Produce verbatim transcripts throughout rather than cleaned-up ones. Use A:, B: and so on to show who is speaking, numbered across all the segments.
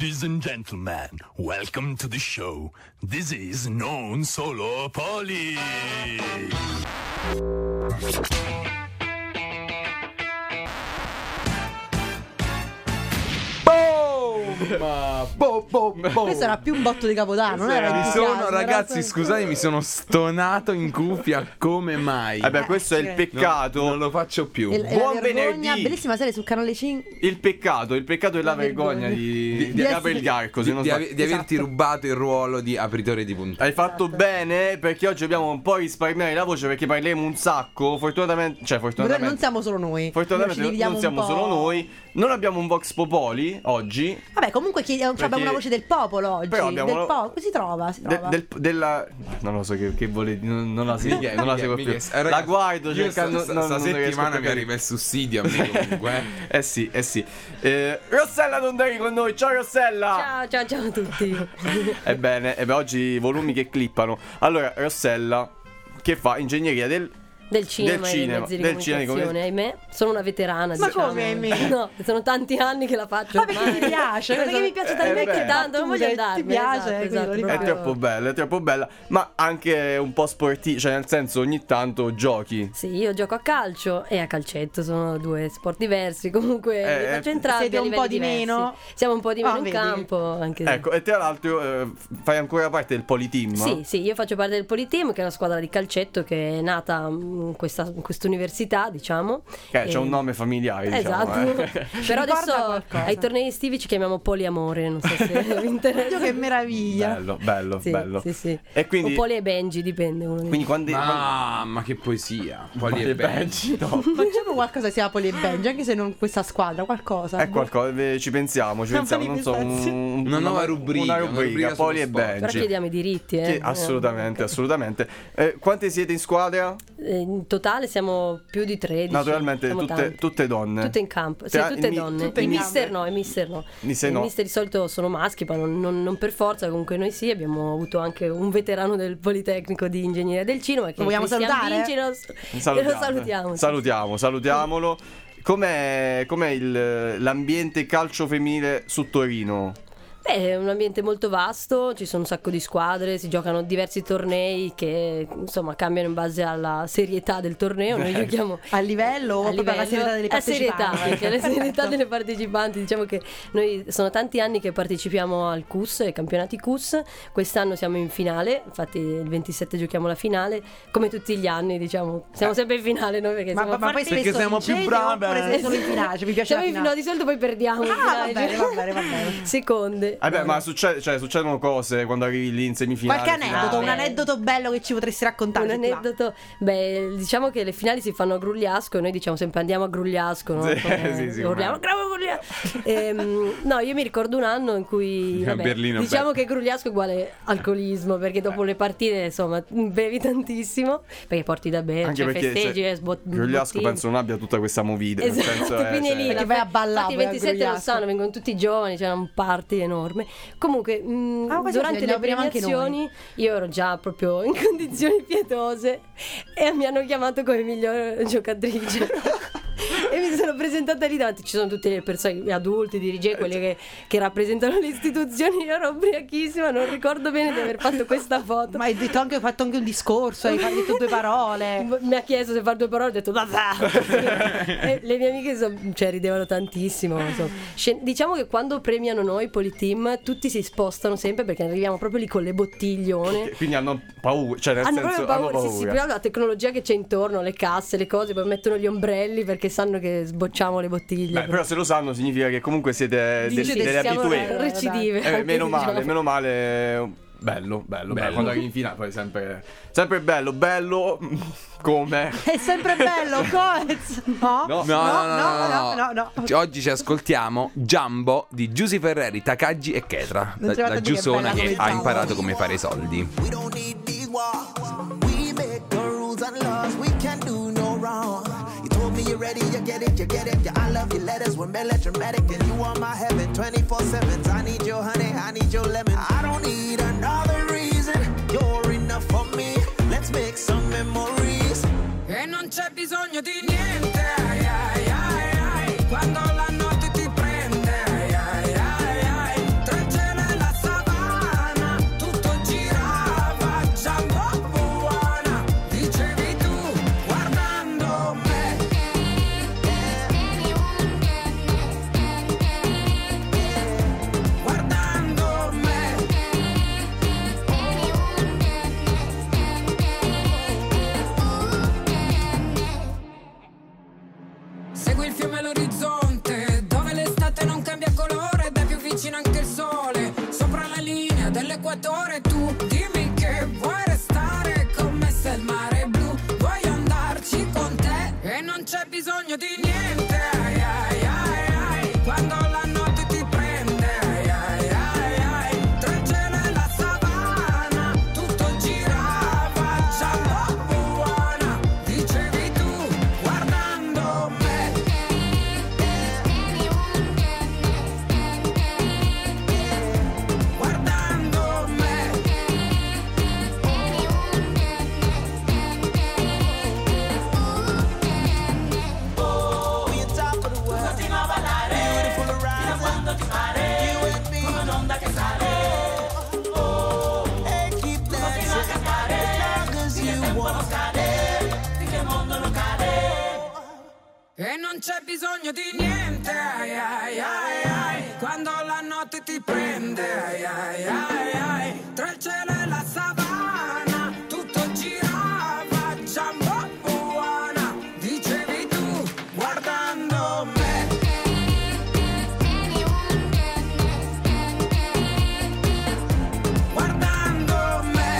A: Ladies and gentlemen, welcome to the show. This is Non Solo Poli.
B: Ma bo, bo, bo.
C: Questo era più un botto di Capodanno, non era
B: Mi
C: entusiasmo,
B: sono,
C: era
B: ragazzi,
C: solo-
B: scusate, mi sono stonato in cuffia come mai.
D: Vabbè, questo è il
C: sì.
D: peccato.
B: Non lo faccio più.
C: E- e
D: Buon
C: la vergogna,
D: venerdì.
C: bellissima serie sul canale cinque.
D: Il peccato, il peccato e la,
C: La
D: vergogna,
C: vergogna.
D: di,
B: Di-
D: di,
C: di
D: Gabriel
C: essere-
D: Garco. Se
B: Di,
D: non
B: di
D: sbaglio.
B: ave- di averti
C: Esatto.
B: rubato il ruolo di apritore di puntata.
D: Hai fatto bene, perché oggi dobbiamo un po' risparmiare la voce, perché parleremo un sacco. Fortunatamente, cioè
C: Però
D: fortunatamente
C: non siamo solo noi.
D: Fortunatamente
C: Noi ci dividiamo
D: non siamo
C: un po'.
D: solo noi. Non abbiamo un Vox Popoli oggi.
C: Vabbè, comunque chi- cioè, abbiamo una voce del popolo oggi.
D: Però abbiamo
C: del
D: una-
C: popolo. Si trova, si
D: de-
C: trova.
D: del, della non lo so che, che vuole non, non la seguo,
B: Mica-
D: non la
B: mica-
D: seguo
B: mica-
D: più.
B: eh,
D: La
B: ragazzi,
D: guardo
B: io
D: cercando
B: sta,
D: non-
B: sta
D: non riesco a
B: settimana mi
D: capire.
B: arriva il sussidio a me comunque.
D: Eh sì, eh sì. Eh, Rossella Donderi con noi. Ciao Rossella.
E: Ciao, ciao, ciao a tutti.
D: Ebbene, ebbe, oggi volumi che clippano. Allora, Rossella, che fa ingegneria del
E: Del cinema,
D: Del cinema,
E: e dei mezzi di
D: del cinema di
E: comunicazione, ahimè. Sono una veterana,
C: Ma
E: diciamo.
C: come, ahimè?
E: No, sono tanti anni che la faccio
C: Ma perché
E: ormai.
C: ti piace?
E: Perché mi piace
D: Eh,
E: talmente
D: beh.
E: tanto, non voglio
C: Battute,
E: andarmene.
C: ti piace,
E: esatto,
C: quindi
E: esatto,
C: lo
D: È
C: ripeto.
E: proprio-
D: troppo bella, è troppo bella. Ma anche un po' sportiva, cioè nel senso ogni tanto giochi.
E: Sì, io gioco a calcio e a calcetto, sono due sport diversi, comunque
D: Eh,
E: li faccio entrambi
C: siete
E: a
C: un
E: livelli
C: po' di
E: diversi.
C: meno?
E: Siamo un po' di
C: Ah,
E: meno in
C: vedi.
E: campo, anche se-
D: Ecco, e tra l'altro eh, fai ancora parte del Politeam.
E: Sì, sì, io faccio parte del Politeam, che è una squadra di calcetto che è nata in questa, in questa università, diciamo.
D: Che c'è
E: E-
D: un nome familiare, diciamo.
E: Esatto.
D: eh.
E: Però
C: ricorda
E: adesso
C: qualcosa.
E: ai tornei estivi ci chiamiamo poliamore, non so se vi interessa.
C: Oddio, che meraviglia.
D: Bello, bello,
E: Sì,
D: bello.
E: sì, sì.
D: E quindi
E: O Poli e Benji, dipende uno dei-
D: quindi quando
B: Mamma, che poesia. Poli
D: Poli
B: e
D: e
B: Benji.
D: Benji, no.
C: Facciamo qualcosa sia Poli e Benji, anche se non questa squadra, qualcosa.
D: È qualcosa, eh, ci pensiamo, ci
C: Non
D: pensiamo, non so, un-
C: manifestazioni.
B: Una nuova rubrica,
D: una
B: una
D: rubrica,
B: rubrica sullo
D: Poli e
B: sport.
E: Però
D: Benji.
E: chiediamo i diritti, eh.
D: Che- assolutamente, assolutamente. Eh, quante siete in squadra?
E: Eh, In totale siamo più di tredici.
D: Naturalmente
E: siamo
D: tutte,
E: tanti.
D: tutte donne.
E: Tutte in campo, sì,
D: Tra-
E: tutte
D: il mi-
E: donne.
D: tutte
E: I
D: in
E: mister
D: campo.
E: no, i mister no.
D: Mister
E: I
D: no.
E: mister di solito sono maschi, ma non, non- non per forza, comunque noi sì. Abbiamo avuto anche un veterano del Politecnico di Ingegneria del Cinema che
C: Lo vogliamo
E: è Cristian
C: salutare?
E: Vinci, lo,
D: Salutiamo.
E: lo salutiamo. sì.
D: Salutiamo, salutiamolo. Com'è, com'è il- l'ambiente calcio femminile su Torino?
E: Beh, è un ambiente molto vasto, ci sono un sacco di squadre, si giocano diversi tornei che insomma cambiano in base alla serietà del torneo. Noi giochiamo
C: A livello o
E: a
C: proprio alla serietà delle
E: a serietà,
C: partecipanti?
E: anche alla serietà delle partecipanti. Diciamo che noi sono tanti anni che partecipiamo al C U S, ai campionati C U S. Quest'anno siamo in finale, infatti il ventisette giochiamo la finale, come tutti gli anni, diciamo. Siamo sempre in finale noi perché
C: Ma,
E: siamo
C: ma, ma poi
E: forti.
B: Perché
C: spesso
B: siamo più
C: vincete
B: bravi.
C: oppure siete solo in finale? Cioè, vi piace
E: Siamo
C: la
E: in-
C: finale?
E: no, di solito poi perdiamo in
C: Ah, va
E: finale,
C: bene,
E: cioè.
C: va bene, va bene.
E: Seconde.
D: Vabbè, ma succede, cioè, succedono cose quando arrivi lì in semifinale.
C: Qualche aneddoto,
E: Ah,
C: un
E: beh.
C: aneddoto bello che ci potresti raccontare?
E: Un
C: se ti va?
E: aneddoto, beh, diciamo che le finali si fanno a Grugliasco e noi diciamo sempre andiamo a Grugliasco, no?
D: Sì,
E: Come-
D: sì, sì,
E: urliamo,
D: come-
E: "Bravo Grugliasco!" Ehm, no, io mi ricordo un anno in cui
B: A
E: vabbè,
B: Berlino,
E: diciamo
B: beh.
E: che Grugliasco è uguale alcolismo, perché dopo le partite insomma bevi tantissimo, perché porti da bere,
D: Anche
E: cioè
D: perché
E: festeggi
D: se-
E: e sbot-
D: Grugliasco
E: bottini.
D: penso non abbia tutta questa movida. nel
E: Esatto,
D: senso è,
E: quindi
D: cioè-
E: lì
C: Perché
E: la-
C: vai a ballare
E: infatti il
C: poi a
E: ventisette lo
C: Grugliasco.
E: sanno, vengono tutti i giovani, c'era un party enorme. Comunque mh,
C: Ah, quasi
E: durante
C: ne
E: le
C: apriamo anche
E: premiazioni io ero già proprio in condizioni pietose e mi hanno chiamato come miglior giocatrice. E mi sono presentata lì davanti, ci sono tutte le persone, gli adulti, i dirigenti, quelli che, che rappresentano le istituzioni. Io ero ubriachissima, non ricordo bene di aver fatto questa foto.
C: Ma hai detto anche, hai fatto anche un discorso, hai detto due parole.
E: Mi ha chiesto se fare due parole, ho detto "Va, va". E le mie amiche so- cioè, ridevano tantissimo, insomma. Scen- diciamo che quando premiano noi Politeam tutti si spostano sempre perché arriviamo proprio lì con le bottiglione.
D: Quindi hanno paura, cioè nel
E: Hanno
D: senso
E: proprio
D: hanno
E: paura,
D: paura.
E: sì, sì, prima la tecnologia che c'è intorno, le casse, le cose, poi mettono gli ombrelli perché sanno che sbocciamo le bottiglie.
D: Beh, però se lo sanno significa che comunque siete de-
E: Dice che
D: delle
E: siamo
D: abitué.
E: recidive.
D: Eh,
E: anche,
D: meno male,
E: diciamo.
D: meno male. Bello, bello, bello.
B: Bello.
D: Quando arrivi in finale poi sempre sempre bello, bello come
C: È sempre bello, Coez. No,
D: No.
B: No, no, no, no,
C: no, no, no.
B: Ci- Oggi ci ascoltiamo Jumbo di Giusy Ferreri, Takagi e Ketra,
C: Non
B: la,
C: ci va
B: la
C: a dire che è
B: Giusona
C: bella
B: che
C: come
B: ha
C: Jumbo.
B: imparato come fare i soldi.
F: We don't need these walls. We make the rules and laws. We can do no wrong. You told me you're ready, you get it, you get it. Yeah, I love your letters when melodramatic, and you are my heaven. twenty-four seven. I need your honey, I need your lemon. I don't need another reason. You're enough for me. Let's make some memories.
G: E non c'è bisogno di niente, ai, ai, ai, ai. Quando la notte ti prende, ai, ai, ai, ai. Tra il fiume e l'orizzonte, dove l'estate non cambia colore ed è più vicino anche il sole. Sopra la linea dell'equatore tu dimmi che vuoi restare con me se il mare è blu. Voglio andarci con te e non c'è bisogno di niente. Ai, ai, ai, ai. Quando la notte ti prende, ai, ai, ai, ai. Tra il cielo e la savana tutto girava già buona, dicevi tu guardando me. Guardando me.
F: Oh, you're top of the world. Beautiful horizon. You and me. Oh, hey, keep dancing. As long as you want.
G: E non c'è bisogno di niente, ai, ai, ai, ai. Quando la notte ti prende, ai, ai, ai, ai. Tra il cielo e la savana tutto girava già buona, dicevi tu guardando me. Guardando me.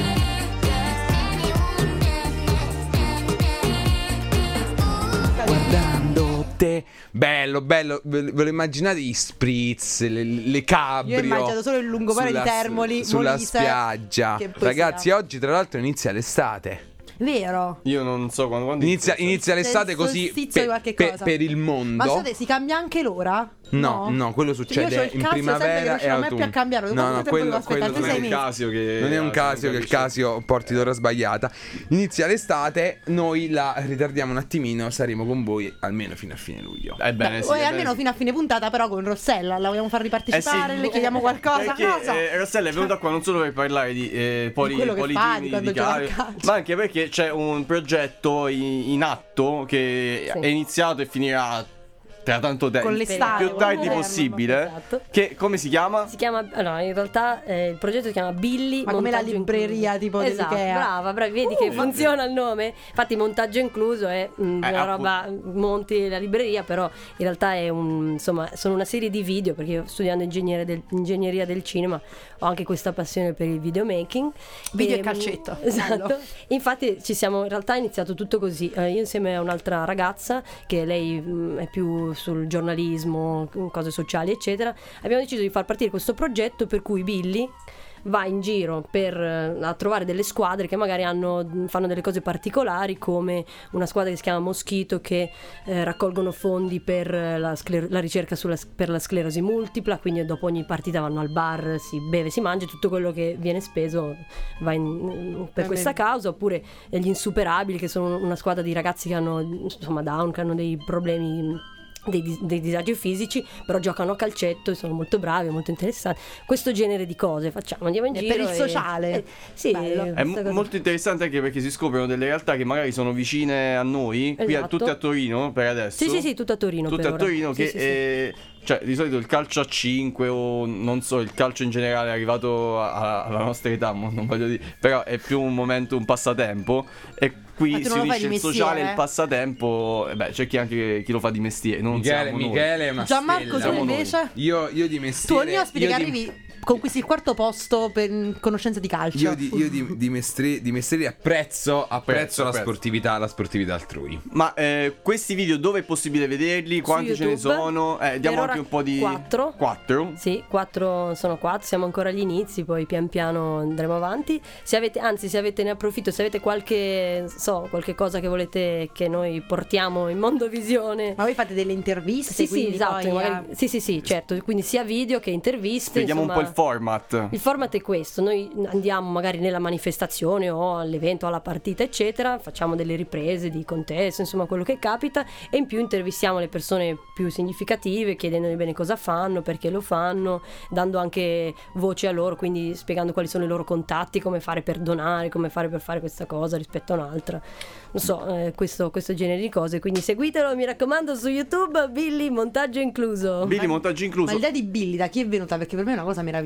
B: Guardando te. Bello, bello. Ve ve lo immaginate gli spritz, le, le cabrio?
C: Io ho immaginato solo il lungomare di Termoli,
B: sulla
C: Molise.
B: spiaggia.
C: Che poesia.
B: Ragazzi, oggi tra l'altro inizia l'estate.
C: Vero?
D: Io non so quando, quando
B: Inizia,
D: inizia.
B: inizia l'estate
C: il
B: così
C: solstizio
B: pe-
C: di qualche
B: pe-
C: cosa.
B: per il mondo.
C: Ma scusate, si cambia anche l'ora?
B: No, no, quello
C: Cioè,
B: succede
C: io c'ho il
B: in
C: cazzo sempre che
B: primavera
C: non
B: e
C: ce l'ho mai
B: autunno.
C: più a cambiare. Quanto
B: No, no,
C: tempo
B: quello,
C: devo aspettare?
B: quello
C: Sei
B: non
C: mesi?
B: è,
D: Casio che
B: non è un
D: non
B: casio che il
D: capisce.
B: Casio porti l'ora sbagliata. Inizia l'estate, noi la ritardiamo un attimino, saremo con voi almeno fino a fine luglio.
D: Ebbene, sì,
C: Poi
D: ebbene
C: almeno
D: sì.
C: fino a fine puntata, però con Rossella la vogliamo far
D: Eh
C: ripartecipare,
D: sì,
C: le chiediamo qualcosa.
D: perché,
C: Cosa?
D: eh, Rossella è venuta qua non solo per parlare di eh, poli,
C: quello che
D: politini,
C: fa, di quando
D: di
C: gioca a
D: Caio,
C: calcio.
D: ma anche perché c'è un progetto in, in atto che
E: Sì.
D: è iniziato e finirà tra tanto tempo,
C: Con l'estate,
D: più tardi
C: con
D: possibile.
E: Esatto.
D: Che come si chiama?
E: Si chiama, allora, in realtà eh, il progetto si chiama Billy.
C: Ma come la
E: montaggio
C: libreria,
E: incluso.
C: tipo
E: Esatto,
C: dell'Ikea.
E: brava, brava, vedi che funziona il nome. Infatti montaggio incluso è mm,
D: Eh,
E: una
D: appunto.
E: roba, monti la libreria, però in realtà è un, insomma, sono una serie di video, perché io studiando ingegnere del- ingegneria del cinema ho anche questa passione per il videomaking.
C: Video e
E: Ehm,
C: calcetto.
E: Esatto.
C: Bello.
E: Infatti ci siamo, in realtà è iniziato tutto così. Eh, io insieme a un'altra ragazza che lei mh, è più sul giornalismo, cose sociali eccetera, abbiamo deciso di far partire questo progetto per cui Billy va in giro per, eh, a trovare delle squadre che magari hanno, fanno delle cose particolari, come una squadra che si chiama Moschito, che eh, raccolgono fondi per eh, la, scler- la ricerca sulla, per la sclerosi multipla, quindi dopo ogni partita vanno al bar, si beve, si mangia, tutto quello che viene speso va in- per
C: Va
E: questa
C: bene.
E: causa. Oppure eh, gli Insuperabili, che sono una squadra di ragazzi che hanno insomma Down, che hanno dei problemi, dei, dis- dei disagi fisici, però giocano a calcetto e sono molto bravi, molto interessanti. Questo genere di cose facciamo, andiamo in
C: E
E: giro
C: per il
E: e-
C: sociale.
E: eh, sì,
C: Bello.
D: È
E: questa
D: mo-
E: cosa.
D: molto interessante anche perché si scoprono delle realtà che magari sono vicine a noi, qui a,
E: Esatto.
D: tutte a Torino per adesso.
E: Sì, sì, sì, tutto a Torino
D: Tutte
E: per
D: a
E: ora.
D: Torino
E: Sì,
D: che
E: sì, sì.
D: eh, cioè di solito il calcio a cinque o non so, il calcio in generale è arrivato a- a- alla nostra età, mo non voglio dire, però è più un momento, un passatempo, e
C: Ma
D: qui
C: tu
D: si
C: non lo fai
D: unisce
C: di
D: il sociale e
C: mestiere?
D: il passatempo, e beh c'è chi anche chi lo fa di mestiere, non
B: Michele,
D: siamo noi.
B: Michele è una
C: Gianmarco,
B: stella.
C: tu
D: Siamo noi.
C: invece?
B: Io, io di
C: Tu
B: mestiere.
C: ogni ospite
B: io
C: che
B: di-
C: arrivi conquisti il quarto posto per conoscenze di calcio.
B: Io di, io di, di, mestri- di mestiere apprezzo, apprezzo
D: Apprezzo,
B: la
D: apprezzo.
B: sportività, la sportività altrui.
D: Ma eh, questi video dove è possibile vederli? Quanti ce ne
E: YouTube.
D: sono? Eh, diamo
E: Per
D: anche
E: ora
D: un po' di
E: quattro.
D: Quattro?
E: Sì, quattro, sono quattro, siamo ancora agli inizi, poi pian piano andremo avanti. Se avete, anzi, se avete, ne approfitto, se avete qualche, so, qualche cosa che volete che noi portiamo in Mondovisione.
C: Ma voi fate delle interviste?
E: Sì, sì,
C: quindi
E: esatto,
C: poi,
E: magari-
C: eh,
E: sì, sì, sì, certo, quindi sia video che interviste.
D: Vediamo un po'
E: insomma.
D: il format.
E: Il format è questo: noi andiamo magari nella manifestazione o all'evento, alla partita eccetera, facciamo delle riprese di contesto, insomma quello che capita, e in più intervistiamo le persone più significative, chiedendogli bene cosa fanno, perché lo fanno, dando anche voce a loro, quindi spiegando quali sono i loro contatti, come fare per donare, come fare per fare questa cosa rispetto a un'altra, non so, eh, questo, questo genere di cose. Quindi seguitelo, mi raccomando, su YouTube, Billy montaggio incluso.
D: Billy montaggio
C: Ma
D: incluso.
C: l'idea di Billy da chi è venuta? Perché per me è una cosa meravigliosa.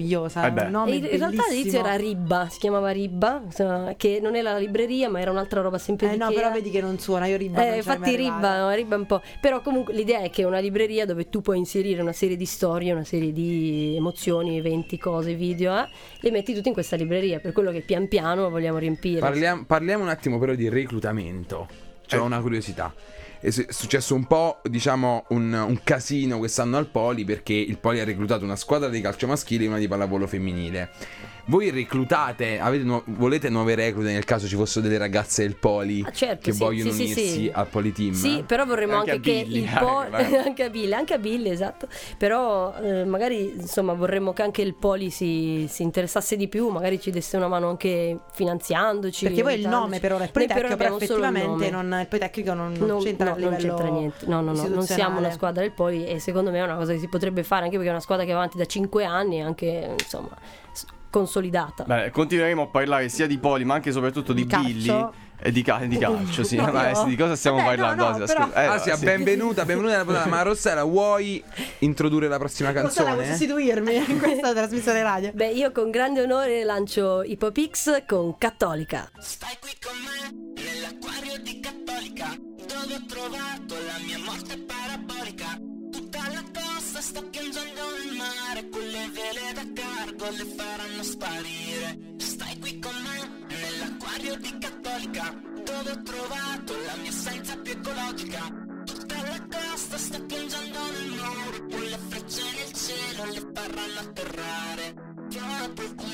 C: meravigliosa.
D: Eh beh.
C: Un nome
E: E in, in realtà all'inizio
C: bellissimo.
E: era Ribba, si chiamava Ribba, insomma, che non era la libreria, ma era un'altra roba sempre
C: Eh
E: di
C: no,
E: Ikea.
C: però vedi che non suona, io Ribba
E: Eh,
C: non ci sono
E: infatti
C: mai
E: Ribba,
C: arrivata.
E: no, Ribba un po'. Però comunque l'idea è che è una libreria dove tu puoi inserire una serie di storie, una serie di emozioni, eventi, cose, video, eh, le metti tutte in questa libreria, per quello che pian piano vogliamo riempire.
B: Parliamo, parliamo un attimo però di reclutamento. C'ho
D: Eh.
B: una curiosità. È su- è successo un po', diciamo, un, un casino quest'anno al Poli, perché il Poli ha reclutato una squadra di calcio maschile e una di pallavolo femminile. Voi reclutate, avete nu- volete nuove reclute nel caso ci fossero delle ragazze del Poli
E: Ah, certo,
B: che
E: sì,
B: vogliono
E: sì, sì,
B: unirsi
E: sì.
B: al Poli Team?
E: Sì, però vorremmo
D: Anche
E: anche,
D: a
E: che
D: Billy,
E: il po-
D: anche, vai.
E: anche a Billy, anche a Billy, esatto. Però eh, magari insomma vorremmo che anche il Poli si, si interessasse di più, magari ci desse una mano anche finanziandoci.
C: Perché poi il
E: aiutandoci.
C: nome per ora è
E: Noi per
C: Politecnico,
E: ora
C: però
E: abbiamo solo il
C: effettivamente
E: nome.
C: non, il Politecnico non, non
E: Non-
C: c'entra
E: no,
C: a
E: non
C: livello
E: c'entra niente. No, no, no, non siamo una squadra del Poli e secondo me è una cosa che si potrebbe fare anche perché è una squadra che va avanti da cinque anni e anche insomma s- consolidata.
D: Beh, continueremo a parlare sia di Poli ma anche e soprattutto di,
C: Di calcio.
D: Billy e di, ca- di calcio, sì.
C: No,
D: Ma eh,
C: no.
D: di cosa stiamo
C: Vabbè, no,
D: parlando?
C: no,
D: Asia?
C: però-
D: Scusa. Eh,
B: Asia,
D: sì.
B: benvenuta, benvenuta alla puntata. Ma Rossella, vuoi introdurre la prossima
C: Rossella, vuoi
B: canzone?
C: sostituirmi in questa trasmissione radio?
E: Beh, io con grande onore lancio Ipopix con Cattolica.
H: Stai qui con me, nell'acquario di Cattolica, dove ho trovato la mia morte parabolica. Tutta la costa sta piangendo nel mare, quelle vele da cargo le faranno sparire. Stai qui con me, nell'acquario di Cattolica, dove ho trovato la mia essenza più ecologica. Tutta la costa sta piangendo nel mare, quelle frecce nel cielo le faranno atterrare. Proprio qui.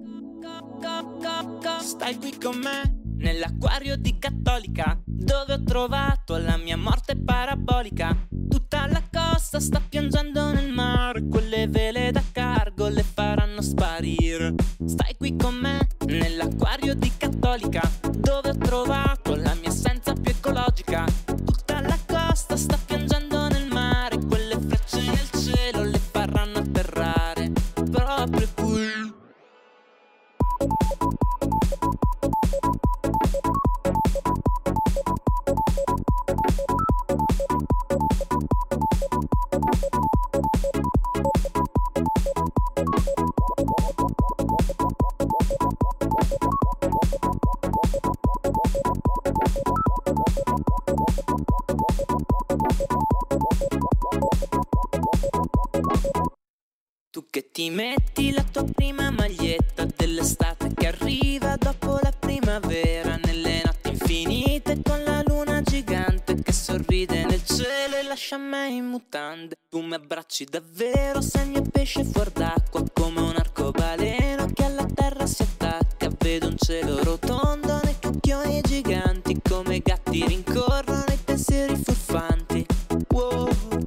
H: Stai qui con me, nell'acquario di Cattolica, dove ho trovato la mia morte parabolica. Tutta la costa sta piangendo nel mare, quelle vele da cargo le faranno sparire. Stai qui con me, nell'acquario di Cattolica, dove ho trovato la mia essenza più ecologica. Tutta la costa sta piangendo nel mare, quelle frecce nel cielo le faranno atterrare. Proprio qui. Tu che ti metti la tua prima maglietta dell'estate che arriva dopo la primavera, nelle notti infinite con la luna gigante che sorride nel cielo e lascia me in mutande. Tu mi abbracci davvero, sei il mio pesce fuor d'acqua, come un arcobaleno che alla terra si attacca. Vedo un cielo rotondo nei cucchioni giganti, come gatti rincorrono i pensieri furfanti. Wow.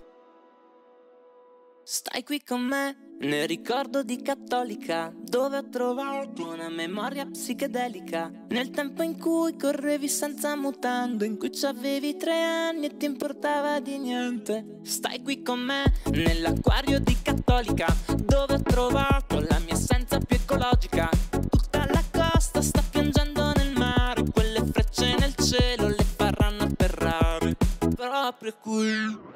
H: Stai qui con me, nel ricordo di Cattolica, dove ho trovato una memoria psichedelica. Nel tempo in cui correvi senza mutande, in cui c'avevi tre anni e ti importava di niente. Stai qui con me, nell'acquario di Cattolica, dove ho trovato la mia essenza più ecologica. Tutta la costa sta piangendo nel mare, quelle frecce nel cielo le faranno atterrare. Proprio qui.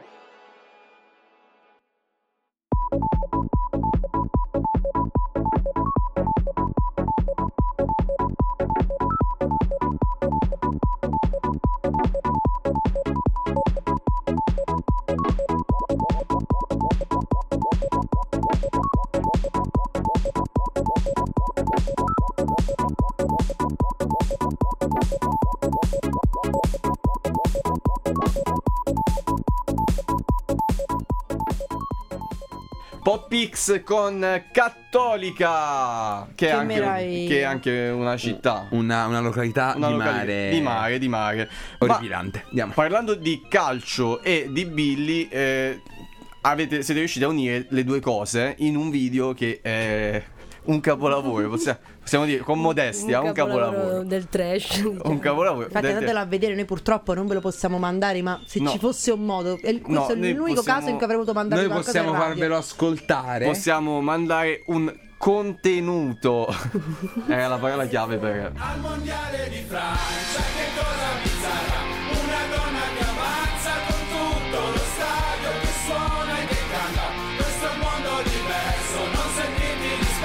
D: Popix con Cattolica, che,
C: Che
D: è anche,
C: meraviglia.
D: che è anche una città.
B: Una, una località
D: Una
B: di
D: località-
B: mare.
D: Di mare, di mare. Ma
B: Orripilante. Andiamo.
D: parlando di calcio e di Billy, eh, avete, siete riusciti a unire le due cose in un video che è un capolavoro. Possiamo, possiamo dire con modestia, un, capolavoro.
E: del trash.
D: Un capolavoro.
C: Infatti
D: Vedete-
C: andatelo a vedere, noi purtroppo non ve lo possiamo mandare, ma se
D: No.
C: ci fosse un modo, è il- questo
D: No,
C: è
D: noi
C: l'unico
D: possiamo-
C: caso in cui avrei voluto mandare
B: Noi
C: qualcosa
B: possiamo
C: in radio.
B: farvelo ascoltare.
D: Possiamo mandare un contenuto. È la parola chiave per.
I: Al mondiale di Francia che cosa vi sarà? Una donna che avanza con tutto lo stadio che suona e che canta. Questo è un mondo diverso, non sentiti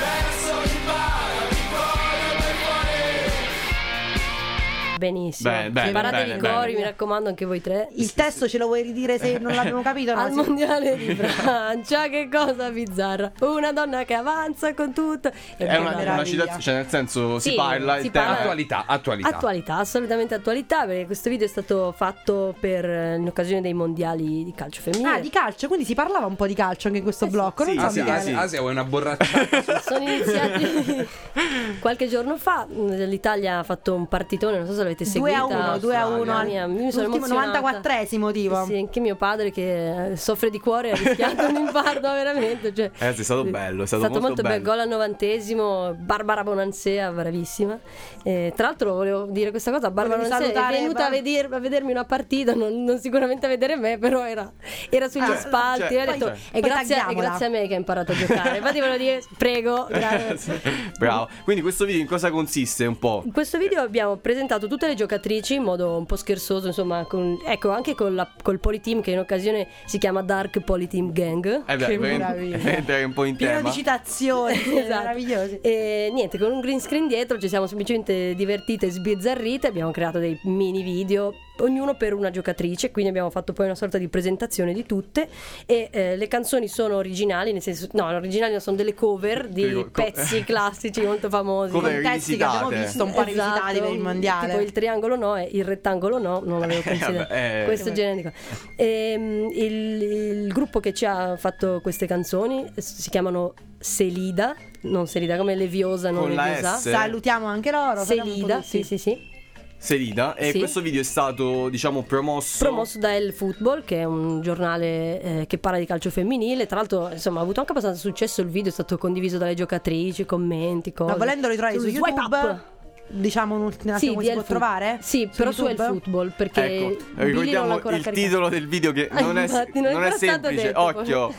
E: benissimo.
D: Bene, bene,
E: Imparatevi
D: bene,
E: i cori,
D: bene.
E: mi raccomando, anche voi tre.
C: Il testo ce lo vuoi ridire se non l'abbiamo capito? No,
E: Al
C: sì.
E: mondiale di Francia, che cosa bizzarra. Una donna che avanza con tutto. E
D: È una, una
C: meraviglia.
D: citazione, cioè nel senso si
E: Sì,
D: parla,
E: si
D: il tema
E: parla-
B: Attualità, attualità.
E: Attualità, assolutamente attualità, perché questo video è stato fatto per eh, in occasione dei mondiali di calcio femminile.
C: Ah, di calcio, quindi si parlava un po' di calcio anche in questo blocco. Non
D: sì,
C: so,
D: sì,
C: Michele.
B: Asia, Asia, vuoi una borracciata?
E: Sono iniziati qualche giorno fa. L'Italia ha fatto un partitone, non so se l'avete
C: due
E: seguita.
C: a uno, due a uno.
E: Mamma mia, mi sono
C: L'ultimo
E: emozionata.
C: novantaquattresimo tipo.
E: Sì, anche mio padre che eh, soffre di cuore ha rischiato un infarto veramente. Cioè,
D: Ragazzi, è stato bello, è stato molto
E: molto bello.
D: bello.
E: Gol al novantesimo, Barbara Bonansea, bravissima. Eh, tra l'altro volevo dire questa cosa, Barbara
C: Volevi
E: Bonansea è
C: salutare
E: venuta a,
C: Bar-
E: veder- a vedermi una partita, non, non sicuramente a vedere me, però era, era sugli
C: Ah,
E: spalti.
D: cioè,
E: e ha detto,
D: poi-
E: è,
C: poi
E: grazie, è
C: tagliamola."
E: grazie a me che ha imparato a giocare. Infatti volevo dire, prego, grazie.
D: Bravo. Quindi questo video in cosa consiste un po'?
E: In questo video abbiamo presentato tutte le giocatrici in modo un po' scherzoso, insomma, con, ecco, anche con la, col Polyteam, che in occasione si chiama Dark Polyteam Gang.
D: Eh beh,
C: Che
D: per-
C: meraviglia.
D: per entrare un po' in
C: Pieno
D: tema.
C: di citazioni, sì,
E: Esatto.
C: meravigliosi.
E: E niente, con un green screen dietro ci siamo semplicemente divertite e sbizzarrite. Abbiamo creato dei mini video, ognuno per una giocatrice, quindi abbiamo fatto poi una sorta di presentazione di tutte. E eh, le canzoni sono originali, nel senso, no, originali non, sono delle cover di
D: Dico, co-
E: pezzi classici molto famosi.
D: Cover
C: Contesti che abbiamo
D: rivisitate.
C: visto un po' rivisitati per il mondiale.
E: Tipo il triangolo no e il rettangolo no, non l'avevo considerato.
D: vabbè, eh.
E: Questo genere di cose. Ehm, il, il gruppo che ci ha fatto queste canzoni si chiamano Selida, non Selida come Leviosa, non
D: Con la
E: Leviosa.
D: S.
C: Salutiamo anche loro. salutiamo un po'
E: Selida,
C: tutti.
E: sì, sì, sì.
D: Selida. E
E: Sì.
D: questo video è stato, diciamo, promosso.
E: Promosso da El Football, che è un giornale eh, che parla di calcio femminile. Tra l'altro, insomma, ha avuto anche abbastanza successo il video, è stato condiviso dalle giocatrici, commenti, cose.
C: Ma volendo ritrovare su
E: Swipe
C: YouTube,
E: up.
C: diciamo un attimo
E: Sì,
C: come
E: di
C: si
E: El
C: può
E: Foot-
C: trovare?
E: Sì, però su El
C: YouTube?
E: Football, perché
D: Ecco,
E: Billy non l'ha
D: ricordiamo
E: ancora
D: il
E: caricato.
D: titolo del video che
E: Ah,
D: non è,
E: infatti, non è
D: non è
E: ancora stato
D: semplice.
E: detto.
D: Occhio.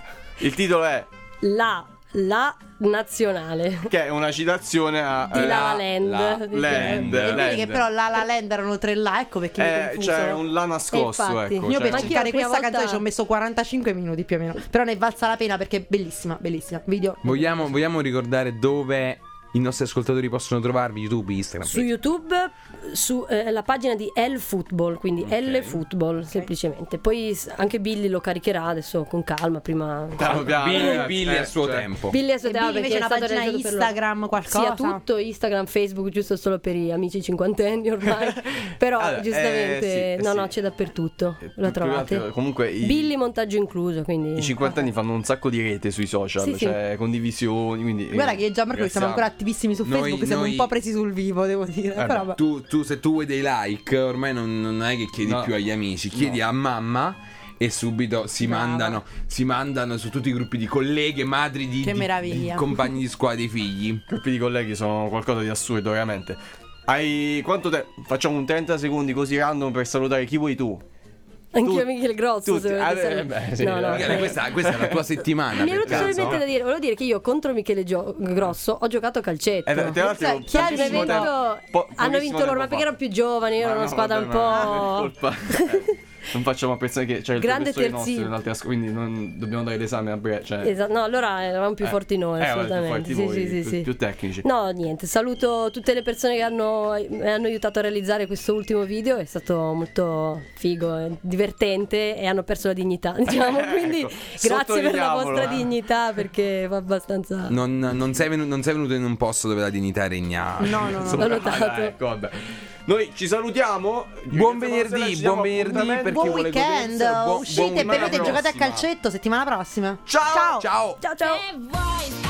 D: Il titolo è
E: La La nazionale
D: che è una citazione a
E: di
D: eh,
E: La La Land.
D: La
E: Di-
D: Land.
C: E quindi che
D: Land.
C: però La La Land erano tre là, ecco perché mi
D: Eh,
C: confuso.
D: c'è un là nascosto,
E: Infatti.
D: ecco.
C: Io
D: cioè-
C: per
E: Anche io
C: cercare
E: la prima
C: questa
E: volta-
C: canzone ci ho messo quarantacinque minuti più o meno. Però ne è valsa la pena perché è bellissima, bellissima. Video.
B: Vogliamo, vogliamo ricordare dove i nostri ascoltatori possono trovarvi? YouTube, Instagram.
E: Su YouTube, su eh, la pagina di El Football, quindi
B: Ok.
E: L Football semplicemente. Poi s- anche Billy lo caricherà adesso con calma. Prima
D: Piano piano,
B: Billy,
D: ragazzi,
B: Billy
D: eh,
B: al suo
D: cioè-
B: tempo.
E: Billy è stato
C: E Billy
E: perché
C: invece
E: è
C: una
E: stato
C: pagina
E: realizzato per
C: Instagram,
E: loro.
C: qualcosa?
E: Sì, ha tutto Instagram, Facebook, giusto solo per i amici cinquantenni ormai. Però
D: Allora,
E: giustamente,
D: eh, sì,
E: no,
D: sì.
E: no, c'è dappertutto.
D: Eh,
E: Lo
D: più che altro,
E: trovate.
D: comunque i-
E: Billy montaggio incluso, quindi
D: I cinquantenni fanno un sacco di rete sui social,
E: Sì, sì.
D: cioè condivisioni, quindi
C: Guarda che Gianmarco siamo ancora attivissimi su
B: Noi-
C: Facebook, siamo
B: noi-
C: un po' presi sul vivo, devo dire.
D: Eh,
C: Però vabbè.
B: Tu, tu, se tu vuoi dei like, ormai non, non è che chiedi
D: No.
B: più agli amici, chiedi
D: No.
B: a mamma e subito si
C: Brava.
B: mandano, si mandano su tutti i gruppi di colleghe, madri di,
C: Che
B: di-
C: meraviglia.
B: di compagni di squadra dei figli.
D: Gruppi di colleghi sono qualcosa di assurdo, veramente. Hai quanto te? Facciamo un trenta secondi così random per salutare chi vuoi tu.
E: anch'io
D: Tu-
E: Michele Grosso.
D: tutti-
E: se volete
D: ah,
E: sapere.
D: eh, beh, sì,
E: no, no,
B: Michele,
E: eh.
B: questa, questa è la tua settimana.
E: Mi è
B: per
E: venuto
B: caso.
E: solamente da dire, volevo dire che io contro Michele Gio- Grosso ho giocato a calcetto.
D: Eh, beh, tra l'altro,
E: Sai, chi ha
D: pochissimo
E: vinto?
D: tempo- po-
E: hanno
D: pochissimo
E: vinto loro,
D: tempo
E: ma
D: fa.
E: perché erano più giovani, io
D: Ma
E: ero una
D: no,
E: squadra
D: vabbè,
E: un
D: ma-
E: po'.
D: colpa- Non facciamo pensare che c'è il
E: Grande
D: professore nostro
E: terzino.
D: nell'altra scuola, quindi non dobbiamo dare l'esame a breve. Cioè...
E: Esatto, no, allora eravamo più
D: Eh,
E: forti noi,
D: eh, vabbè, più
E: assolutamente.
D: forti
E: Sì,
D: voi,
E: sì, sì,
D: più-
E: sì.
D: più tecnici.
E: No, niente, saluto tutte le persone che hanno, mi hanno aiutato a realizzare questo ultimo video, è stato molto figo, eh, divertente e hanno perso la dignità, diciamo, quindi
D: Ecco,
E: grazie per la
D: sottolineiamolo,
E: vostra
D: eh.
E: dignità perché fa abbastanza...
B: Non, non sei venuto, non sei venuto in un posto dove la dignità regna.
C: No, no, no.
E: L'ho notato.
D: Ah, ecco, vabbè. Noi ci salutiamo.
B: Buon
D: Io
B: venerdì,
D: ci diamo
B: buon venerdì
D: appuntamento.
B: per chi
C: Buon
B: vuole
C: weekend,
B: goderselo. Buon-
C: uscite e
B: buon-
C: bevete e giocate a
D: prossima.
C: calcetto settimana prossima.
D: Ciao.
B: Ciao.
E: Ciao ciao!
G: E vuoi